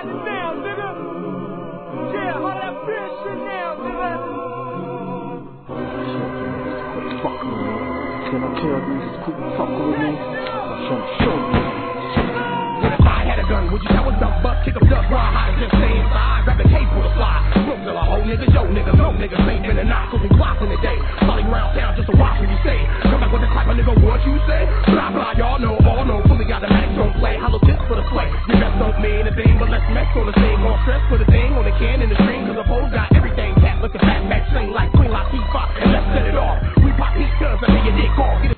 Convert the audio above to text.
right now, nigga. Yeah, all that bitch shit now, nigga. Fuck with me. Can I tell these people fucking with me? I'm trying to show you. What if I had a gun? Would you tell us dumb butt, kick up duck, raw hot, just stay inside, grab the case for the fly. Smoke till a whole niggas, yo niggas, no niggas, safe in the night, cause we watching the day. Folly round town just to watch what you say. Come back with the type of nigga, what you say? Blah blah, y'all know, all know, fully got the max, don't play, hollow tips for the play. Your best don't mean a thing, but let's mess on the thing, more stress for the thing, on the can in the stream.